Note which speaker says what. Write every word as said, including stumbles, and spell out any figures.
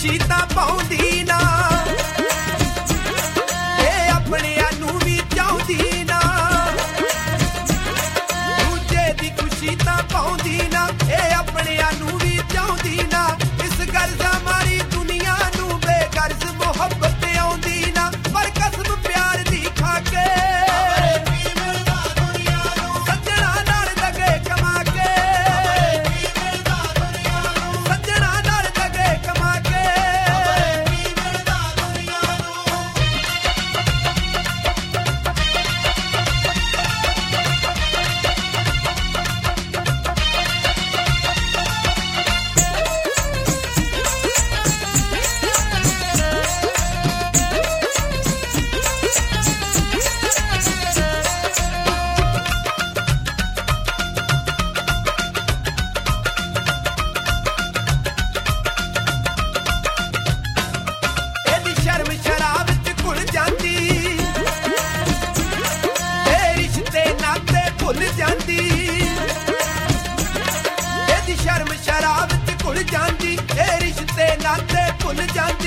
Speaker 1: खुशी तां पाउंदी ना ਇਹ ਆਪਣਿਆਂ ਨੂੰ ਵੀ ਚਾਹੁੰਦੀ ਨਾ ਦੂਜੇ ਦੀ ਖੁਸ਼ੀ ਤਾਂ ਪਾਉਂਦੀ ਨਾ ਇਹ ਆਪਣਿਆਂ ਨੂੰ ਵੀ ਚਾਹੁੰਦੀ ਨਾ ਇਸ ਗਰਜ਼ਾਂ ਮਾਰੀ ਦੁਨੀਆ ਨੂੰ ਬੇਗਰਜ਼ ਮੁਹੱਬਤ ਆਉਂਦੀ ਨਾ ਪਰ ਕਸਮ ਪਿਆਰ ਦੀ ਖਾ ਕੇ ਸੱਜਣਾ ਨਾਲ ਦਗੇ ਕਮਾ ਕੇ ਸੱਜਣਾ ਨਾਲ ਦਗੇ ਕਮਾ ਕੇ ਇਹਦੀ ਸ਼ਰਮ ਸ਼ਰਾਬ ਚ ਘੁਲ ਜਾਂਦੀ ਇਹ ਰਿਸ਼ਤੇ ਨਾਤੇ ਭੁੱਲ ਜਾਂਦੀ ਇਹਦੀ ਸ਼ਰਮ ਸ਼ਰਾਬ ਚ ਘੁਲ ਜਾਂਦੀ ਇਹ ਰਿਸ਼ਤੇ ਨਾਤੇ ਭੁੱਲ ਜਾਂਦੀ